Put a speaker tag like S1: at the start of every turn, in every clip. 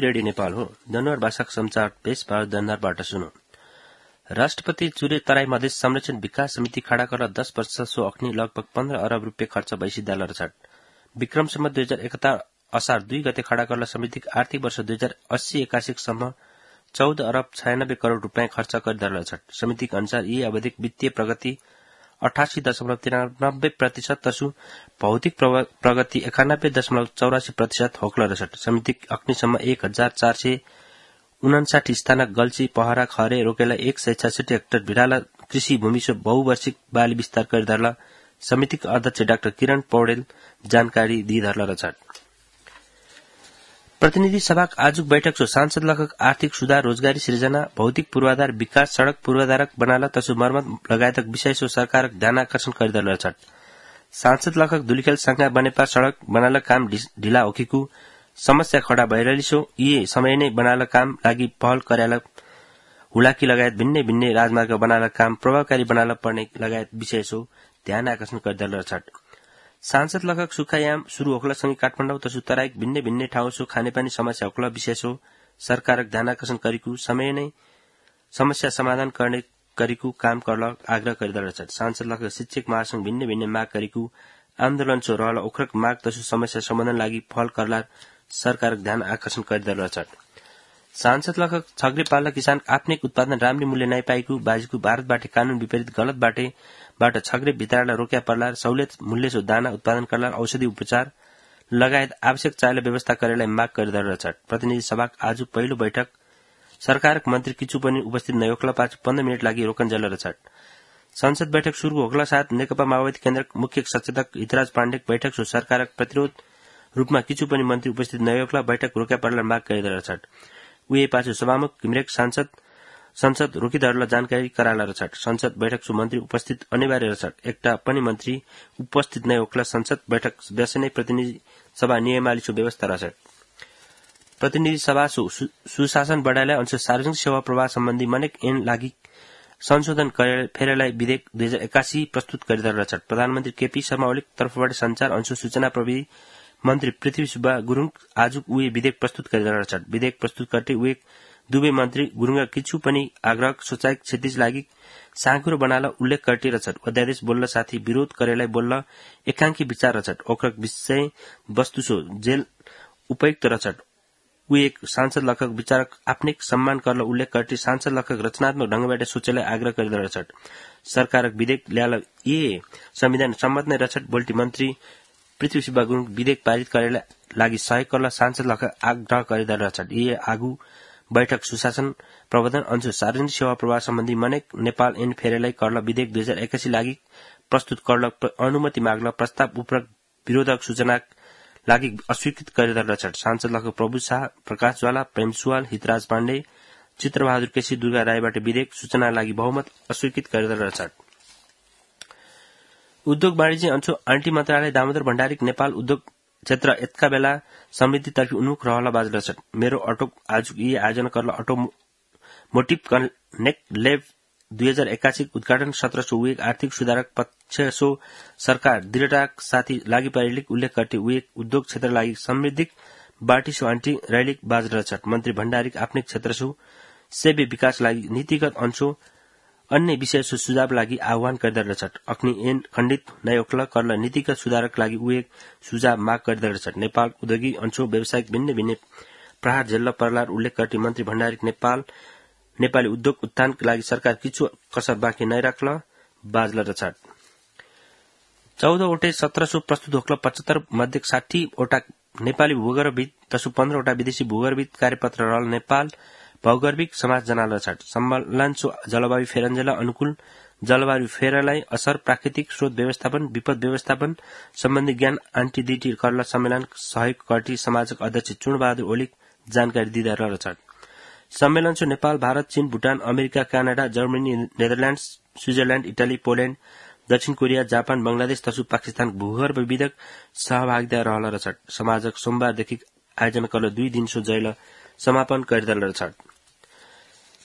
S1: Radio Nepal हो। दनुवार भाषाको समाचार पेश भयो दनुवारबाट सुनौ। राष्ट्रपति चुरे तराई मधेस संरक्षण विकास समिति खड़ा कर 10 वर्ष सो अख्नी लगभग 15 अरब रुपियाँ खर्च भइसिद्धा छ। विक्रमसम्म 2071 असार 2 गते खड़ा करला समिति आर्थिक वर्ष 2080-81 सम्म 14 अरब 96 करोड़ रुपियाँ खर्च गरिदर्ला छ। समितिका अनुसार यी अवधिक वित्तीय प्रगति 88.93% तसु भौतिक प्रगति 91.84% होक्ल छ। समिति अग्निसम्म 1459 स्थानक गल्ची पहरा खरे रोकेला 166 हेक्टर भिराला कृषि भूमि सो बहुवार्षिक बाली विस्तार गरिदर्ला समितिका अध्यक्ष डाक्टर किरण पौडेल जानकारी दिइदर्ला छ। प्रतिनिधि सभाको आजुक बैठक सो सांसद लगभग आर्थिक सुधार रोजगारी सृजना भौतिक पूर्वाधार विकास सड़क पूर्वाधारक बनाला तसु मर्मत लगायतक विषय सो सरकारक ध्यान आकर्षण गरिदर्ला छ। सांसद लगभग दुलिखेल संख्या बनेपा सड़क बनाला काम ढिला होकीकु समस्या खड़ा भइरहली सो यी समय नै बनाला काम लागि पहल कर्याला हुलाकी लगायत भिन्नै राजमार्ग बनाला काम प्रभावकारी बनाला पर्ने लगायत विषय सो ध्यान आकर्षण गरिदर्ला छ। सांसद लगभग सुखायाम शुरू होक्ला सँगै काठमाडौँ तसु तराईक भिन्नै ठाउँ सो खानेपानी समस्या होक्ला विषय सो सरकारक ध्यान आकर्षण गरिकु समय नै समस्या समाधान गर्ने गरिकु काम गर्न आग्रह गरिदर्ला छ। सांसद लगभग शिक्षक महासंघ भिन्नै माग गरिकु आन्दोलन सो रहला ओखरक माग तसु समस्या समाधान लागि पहल कर्ला सरकारक ध्यान आकर्षण गरिदर्ला छ। सांसद लगभग छग्रे पाल्ला किसान आफ्नै उत्पादन राम्री मूल्य नै पाएको बाजीको भारतबाट कानून विपरीत गलत बाट छग्रे भित्रालाई रोक्या पर्ला सहुलियत मूल्य सो दाना उत्पादन कर्ला औषधि उपचार लगायत आवश्यक चाहिने व्यवस्था गरेलाई माग गरिदर्ला छ। प्रतिनिधि सभाको आज पहिलो बैठक सरकारक मन्त्री किचु पनि उपस्थित नहोक्ला पाछु 15 मिनट लागि रोकन्जल छ। संसद बैठक शुरू होक्ला साथ नेकपा माओवादी केन्द्रक मुख्य सचेतक हितराज पाण्डेक बैठक सो सरकारक प्रतिरोध रूपमा किचु पनि मन्त्री उपस्थित नहोक्ला बैठक रोक्या पर्ला माग गरिदर्ला छ। उही पाछु सभामुख घिमिरेक संसद रोकिदर्ला जानकारी कराला छ। संसद बैठक सो मन्त्री उपस्थित अनिवार्य छ। एकटा पनि मन्त्री उपस्थित नै होक्ला संसद बैठक व्यास नै प्रतिनिधि सभा नियमावली सो व्यवस्था रहछ। प्रतिनिधि सभा सो सुशासन बढाइलाई अनुसार सार्वजनिक सेवा प्रवाह सम्बन्धी मनेक ऐन लागि संशोधन फेरलाई विधेयक 2081 प्रस्तुत गरिदर्ला छ। प्रधानमन्त्री केपी शर्मा ओलीको तर्फबाट संचार अंश सूचना प्रविधि मन्त्री पृथ्वी सुब्बा गुरुङ आज उही विधेयक प्रस्तुत गरिदर्ला छ। विधेयक प्रस्तुत गर्दै उही दुवै मन्त्री गुरुङका किछु पनि आग्रह सोचाइ क्षतिज लागि साँकुरो बनाला उल्लेख गरिरहेका छन्। अध्यादेश बोल्न साथी विरोध गरेलाई बोल्न एकांकी विचार रहछ। ओक्रक विषय वस्तु सो जेल उपयुक्त रहछ। उ एक सांसद लखक विचारक आफ्नै सम्मान गर्न उल्लेख गर्दै सांसद लखक रचनात्मक ढंगबाट सोचेलाई आग्रह गरिरहेका छन्। सरकारक विधेयक ल्याला ए संविधान सम्मत नै रहछ। बोल्टी मन्त्री पृथ्वी सुब्बा गुरुङ विधेयक पारित गरेलाई लागि सहयोग गर्न सांसद लखक आग्रह गरिरहेका छन्। ए आगु बैठक सुशासन प्रबन्धन अनुसार सार्वजनिक सेवा प्रवाह सम्बन्धी मनेक नेपाल ऐन फेरेलाई कर्ल विधेयक 2081 लागि प्रस्तुत कर्ल अनुमति माग्न प्रस्ताव उपरोक्त विरोधक सूचना लागि अस्वीकृत गरिरहेका छन्। सांसद लगभग प्रभु शाह प्रकाश ज्वाला प्रेम सुवाल हितराज पाण्डे चित्रबहादुर केसी दुर्गा राईबाट विधेयक सूचना लागि बहुमत अस्वीकृत गरिरहेका छन्। उद्योग वाणिज्य अंशो आन्टी मन्त्रालय दामोदर भण्डारी नेपाल उद्योग क्षेत्र यत्का बेला समृद्धितर्फ उन्मुख रहला बाजल छ। मेरो अटो आज यी आयोजना गर्न अटोमोटिभ कनेक्ट लेब 2081 उद्घाटन सत्र सो एक आर्थिक सुधारक पक्ष सो सरकार दृढताका साथी लागि परिलिक उल्लेख गर्दै एक उद्योग क्षेत्र लागि समृद्धिक बाटी सो आन्टी रैलिक बाजल छ। मन्त्री भण्डारीक आफ्नै क्षेत्र सो सेव्य विकास लागि नीतिगत अंशो अन्य विषय सो सुझाव लागि आह्वान गरिरहेका छन्। अग्नि ऐन खण्डित नयोक्ल कर्ल नीतिगत सुधारक लागि उ एक सुझाव माग गरिरहेका छन्। नेपाल उद्योगिक अंशो व्यावसायिक भिन्न प्रहार झेल्न पर्लार उल्लेख गर्दै मन्त्री भण्डारी नेपाली उद्योग उत्थानका लागि सरकार किछु कसर बाँकी नै राख्ल बाजल छ। 14 वटा 1700 प्रस्तुत होक्ल 75 मध्ये 60 वटा नेपाली भूगर्भविद तसु 15 वटा विदेशी भूगर्भविद कार्यपत्र रहल नेपाल भौगर्भिक समाज जनाल छ। सम्मेलन सो जलवायु फेरन्जेला अनुकूल जलवायु फेरलाई असर प्राकृतिक स्रोत व्यवस्थापन विपद व्यवस्थापन सम्बन्धी ज्ञान आन्टिडिटी कर्ल सम्मेलन सहयोग कर्टी समाजक अध्यक्ष चुनबहादुर ओली जानकारी दिइरहेका छन्। सम्मेलन सो नेपाल भारत चीन Bhutan America Canada Germany Netherlands Switzerland Italy Poland दक्षिण कोरिया जापान बंगलादेश तसु पाकिस्तान भूगर्भविदक सहभागिता रहल छ। समाजक सोमबारदेखि आयोजना गर्न 2 दिन सो जैल समापन गरिरहेका छन्।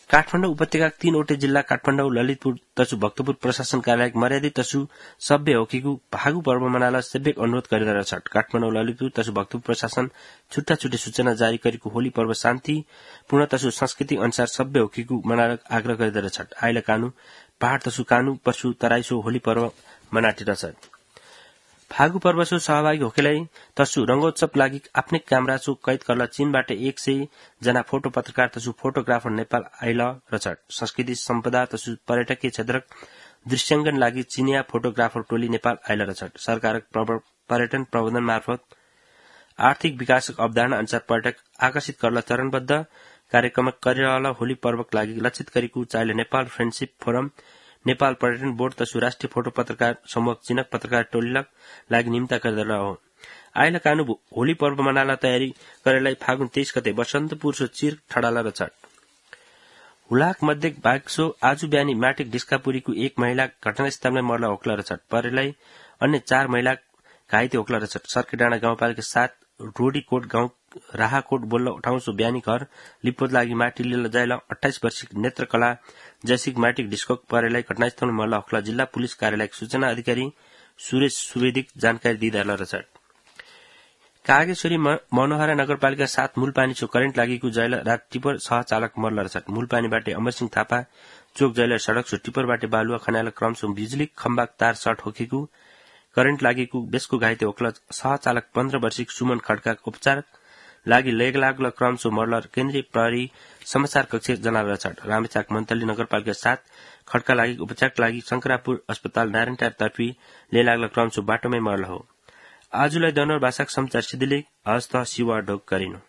S1: काठमाडौँ उपत्यका 3वटै जिल्ला काठमाडौँ, ललितपुर तसु भक्तपुर प्रशासन कार्यालय मर्यादित तसु सभ्य होकीको फागु पर्व मनाला सेव्यक अनुरोध गरिरहेका छन्। काठमाडौँ, ललितपुर तसु भक्तपुर प्रशासन छुट्टा छुट्टै सूचना जारी गरेको होली पर्व शान्ति पूर्ण तसु संस्कृति अनुसार सभ्य होकीको मनाला आग्रह गरिरहेका छन्। आइला कानु पहाड़ तसु कानु पशु तराईसो होली पर्व मनाटिरहेछ। फागु पर्व सो सहभागी होकेलाई तसु रंगोत्सव लागि आफ्नै क्यामेरा सो कैद गर्ला चीनबाट 100 जना फोटो पत्रकार तसु फोटोग्राफर नेपाल आइल रछ। संस्कृति सम्पदा तसु पर्यटकीय क्षेत्र दृश्याङ्कन लागि चीनिया फोटोग्राफर टोली नेपाल आइल रछ। सरकारक पर्यटन प्रबन्धन मार्फत आर्थिक विकासक अवधारणा अनुसार पर्यटक आकर्षित गर्न चरणबद्ध कार्यक्रम गरिरहल होली पर्वक लागि लक्षित गरेको child Nepal friendship forum, Nepal पर्यटन बोर्ड तसु राष्ट्रिय फोटो पत्रकार समूह चिनक पत्रकार टोलीलक लागि निम्ता गरिरहल हो। आइला कानु होली पर्व मनाला तयारी गरेलाई फागुन 23 गते बसन्तपुर सो चिर ठडाला रछ। हुलाक मध्य भागसो आज बिहानी माटिक डिस्कापुरीको एक महिला घटनास्थलमै मर्ला होक्ला रछ। परेलाई अन्य 4 महिला घाइते होक्ला रछ। सर्केडाँडा गाउँपालिका 7 रोडीकोट गाउँ राहाकोट बोल्न ठाउँसो बिहानी घर लिपोद लागि माटी लिएर जाइला 28 वर्षीय नेत्रकला जैसिक माटिक डिस्कोक परेलाई घटनास्थलमा मर्ला होक्ला जिल्ला पुलिस कार्यालयका सूचना अधिकारी सुरेश सुवेदिक जानकारी दिइरहेला रछ। कागेश्वरी मनोहरा नगरपालिका 7 मूलपानीसो करेन्ट लागेको जैला रात टिपर सहचालक मर्ला रछ। मूलपानीबाट अमरसिंह थापा चोक जैला सड़क सो टिपरबाट बालुवा खनाला क्रमसो बिजुली खम्बाक तार सर्ट होकेको करेन्ट लागेको बेसको घाइते होक्ला सहचालक 15 वर्षीय सुमन खड्का उपचार लागि लेगलाग्ला क्रमसो मर्ला केन्द्रीय प्रहरी समाचार कक्ष जनाला रछ। रामेछाक मन्तली नगरपालिका 7 खड्का लागि उपचारका लागि शंकरापुर अस्पताल नारायणटार तर्फी लेलाग्ला क्रमसो बाटोमै मर्ला हो। आजुलाई दनौर भाषाक समाचार सिद्धिले हस्त सिवा ढोक गरिनु।